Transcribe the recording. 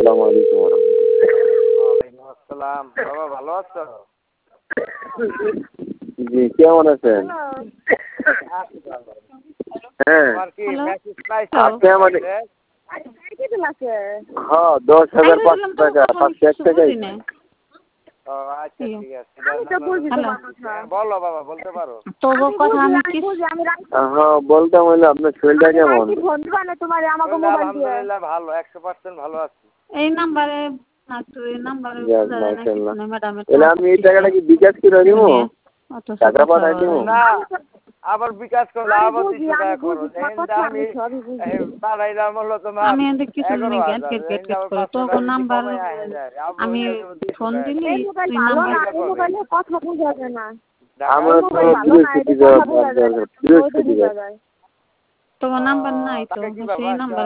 আসসালামু আলাইকুম ওয়া ওয়ালাইকুম আসসালাম। বাবা ভালো আছো? জি, কেমন আছেন? হ্যাঁ, তোমার কি মেসেজ পাইছো? আপনি আমাদের হ্যাঁ 10,500 টাকা 501 টাকাই। ও আচ্ছা ঠিক আছে। বলো বাবা, বলতে পারো। হ্যাঁ, বলতাম হইলো আপনার শরীরটা কেমন? আলহামদুলিল্লাহ ভালো, 100% ভালো আছি। এই নাম্বারে তাহলে আমি এই টাকাটা কি বিকাশ করে দিব? টাকা পাঠাই দিব? না, আবার বিকাশ করলে আবার 200 টাকা করো। আমি পাঠাইলাম হলো তোমার আমি এদের কিছু 11,000 করে তো নাম্বার আমি ফোন দিলি তুই নাম্বার আমার তো বৃহস্পতিবার তোমার নাম্বার নাই তো সেই নাম্বার